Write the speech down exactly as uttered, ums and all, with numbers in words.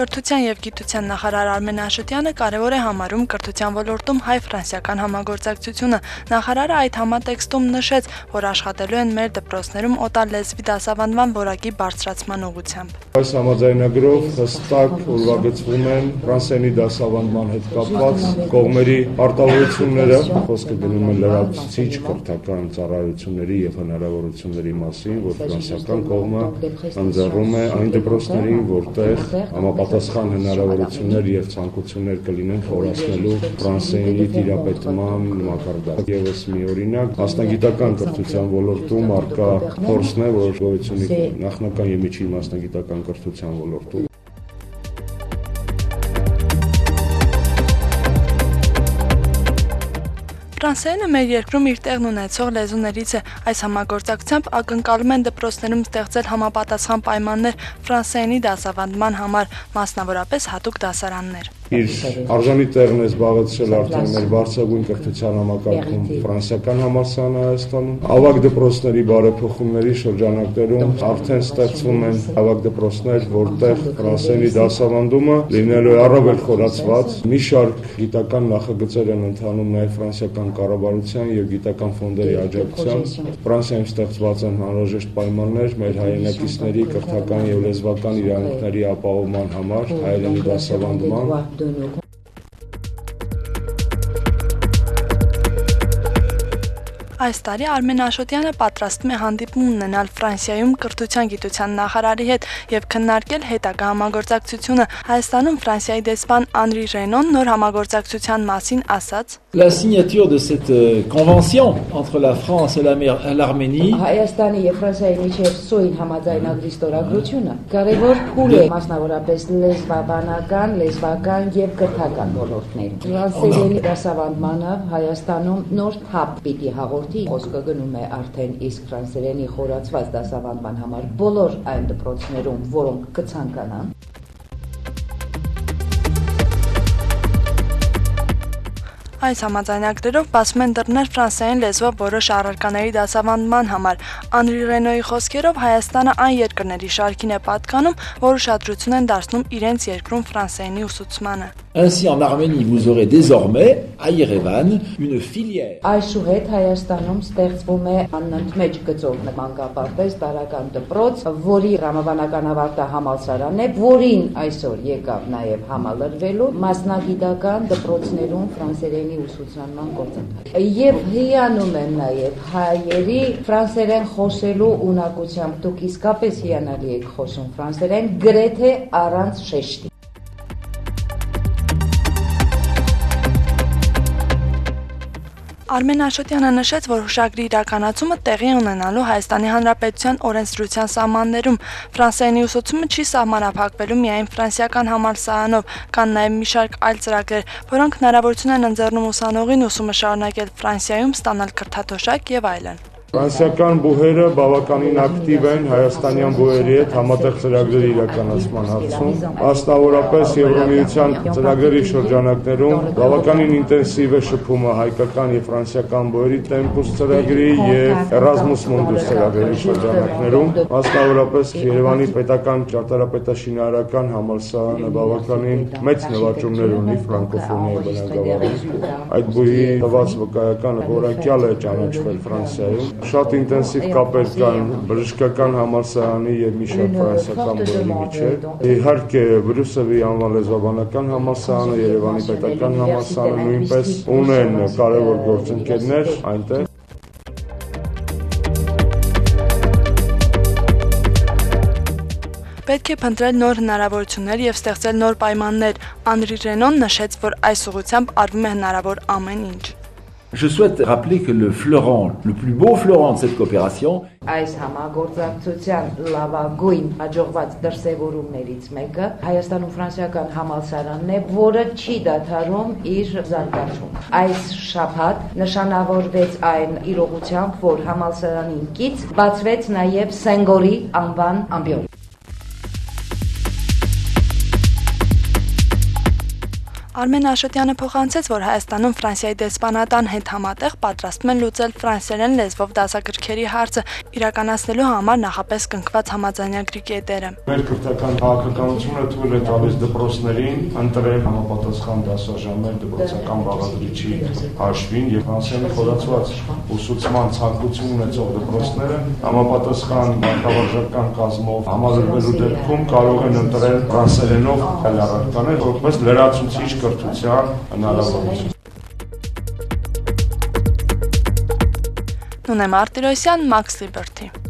Կրթության և գիտության նախարար Արմեն Աշոտյանը կարևոր է համարում կրթության ոլորտում հայ-ֆրանսիական համագործակցությունը։ Նախարարը այդ համատեքստում նշեց, որ աշխատելու են մեր դպրոցներում օտարլեզվի դասավանդման որակի բարձրացման ուղղությամբ։ Այս համաձայնագրով հստակ ուրվագծվում են ֆրանսերենի դասավանդման հետ կապված կողմերի պարտավորությունները, խոսքը գնում է լրացուցիչ կրթական ծառայությունների և հնարավորությունների մասին, որ ֆրանսիական կողմը ընձեռում է այն դպրոցներին, որտեղ համապատասխան հնարավորություններ և ցանկություններ կլինեն խորացնելու ֆրանսերենի տիրապետման մակարդակ։ Եվս մի օրինակ, մասնագիտական կրթության ոլորտում առկա փորձն է, որ գոյություն ունի նախնական և միջին մասնագիտական կրթության ոլորտում։ Ֆրանսերենը մեր երկրում իր տեղն ունեցող լեզուներից է։ Այս համագործակցությամբ ակնկալում են դպրոցներում ստեղծել համապատասխան պայմաններ ֆրանսերենի դասավանդման համար, մասնավորապես հատուկ դասարաններ։ Իր արժանի տեղն է զբաղեցրել արդեն մեր բարձրագույն կրթության համակարգում ֆրանսիական համալսարանը Հայաստանում։ Ավագ դպրոցների բարեփոխումների շրջանակներում արդեն ստեղծվում են ավագ դպրոցներ, որտեղ ֆրանսերենի դասավանդումը լինելու է առավել խորացված։ Մի շարք գիտական նախագծեր են ընթանում նաև ֆրանսիական կառավարության և գիտական ֆոնդերի աջակցությամբ։ Ֆրանսիայում ստեղծված են անհրաժեշտ պայմաններ մեր հայրենակիցների կրթական և լեզվական իրավունքների ապահովման համար, հայերենի դասավանդման։ Այս տարի Արմեն Աշոտյանը պատրաստվում է հանդիպում ունենալ Ֆրանսիայում կրթության գիտության նախարարի հետ և քննարկել հետագա համագործակցությունը։ Հայաստանում Ֆրանսիայի դեսպան Անրի Ռենոն նոր համագործակցության մասին ասաց. La signature de cette convention entre la France et l'Arménie Հայաստանի և Ֆրանսիայի միջև սույն համաձայնագրի ստորագրությունը կարևոր փուլ է մասնավորապես լեզվաբանական, լեզվական և կրթական ոլորտներում։ Ֆրանսերենի դասավանդմանը Հայաստանում նոր թափ պիտի հաղորդի։ Խոսքը գնում է արդեն իսկ ֆրանսերենի խորացված դասավանդման համար բոլոր այն դպրոցներում, որոնք կցանկանան։ Այս համաձայնագրերով բացվում են դռներ ֆրանսերեն լեզվով որոշ առարկաների դասավանդման համար։ Անրի Ռենոյի խոսքերով Հայաստանը այն երկրների շարքին է պատկանում, որ ուշադրություն են դարձնում իրենց երկրում ֆրանսերենի ուսուցմանը։ Ainsi, en Arménie, vous aurez désormais, à Yerevan, une filière. Այսուհետ Հայաստանում ստեղծվում է անընդմեջ գծով մանկապարտեզ տարական դպրոց, որի ռազմավարական ավարտահամալսարան է, որին այսօր եկավ նաև համալրվելու մասնագիտական դպրոցներում ֆրանսերենի ուսուցման գործընթաց։ Եվ հիանում են նաև հայերի ֆրանսերեն խոսելու ունակությամբ։ Դուք իսկապես հիանալի եք խոսում ֆրանսերեն, գրեթե առանց շեշտի։ Արմեն Աշոտյանը նշեց, որ հուշագրի իրականացումը տեղի ունենալու Հայաստանի Հանրապետության օրենսդրության սահմաններում։ Ֆրանսերենի ուսուցումը չի սահմանափակվելու միայն ֆրանսիական համալսարանով, կան նաև մի շարք այլ ծրագրեր, որոնք հնարավորություն են ընձեռնում ուսանողին ուսումը շարունակել Ֆրանսիայում, ստանալ կրթաթոշակ եւ այլն։ Ֆրանսիական բուհերը բավականին ակտիվ են հայաստանյան բուհերի հետ համատեղ ծրագրերի իրականացման հարցում։ Մասնավորապես Եվրամիության ծրագրերի շրջանակներում բավականին ինտենսիվ է շփումը հայկական և ֆրանսիական բուհերի Tempus ծրագրի և Erasmus Mundus ծրագրերի շրջանակներում։ Մասնավորապես Երևանի պետական ճարտարապետաշինարարական համալսարանը բավականին մեծ նվաճումներ ունի ֆրանկոֆոնիայի բնագավառում։ Այդ բուհի տված վկայականը որակյալ է ճանաչվել Ֆրանսիայում։ Շատ ինտենսիվ կապեր կան բժշկական համալսարանի և մի շարք ֆրանսիական բուհերի միջև։ Իհարկե Բրյուսելի անվան լեզվաբանական համալսարանը, Երևանի պետական համալսարանը նույնպես ունեն կարևոր գործընկերներ այնտեղ։ Պետք է փնտրել նոր հնարավորություններ և ստեղծել նոր պայմաններ։ Անրի Ռենոն նշեց, որ այս ուղղությամբ արվում է հնարավոր ամեն ինչ։ Je souhaite rappeler que le fleuron, le plus beau fleuron de cette coopération, Այս համագործակցության լավագույն հաջողված դրսևորումներից մեկը Հայաստանում ֆրանսիական համալսարանն է, որը չի դադարում իր զարգացումը։ Այս շաբաթ նշանավորվեց այն իրողությամբ, որ համալսարանին կից բացվեց նաև Սենգորի անվան ամբիոն։ Արմեն Աշոտյանը փոխանցեց, որ Հայաստանում Ֆրանսիայի դեսպանատան հետ համատեղ պատրաստում են լուծել ֆրանսերեն լեզվով դասագրքերի հարցը, իրականացնելու համար նախապես կնքված համաձայնագրի կետերը։ Մեր քրթական քաղաքականությունը թույլ է տալիս դպրոցներին ընտրել համապատասխան դասաժամեր դպրոցական բաղադրիչի հաշվին եւ ֆրանսերեն խորացված ուսուցման ցանկություն ունեցող դպրոցները համապատասխան բնակավարժական կազմով համալրվելու դեպքում կարող են ընտրել ֆրանսերենով հալարականներ, որպես լրացուցիչ կրթության հնարավորություն։ Նունե Մարտիրոսյան, Max Liberty։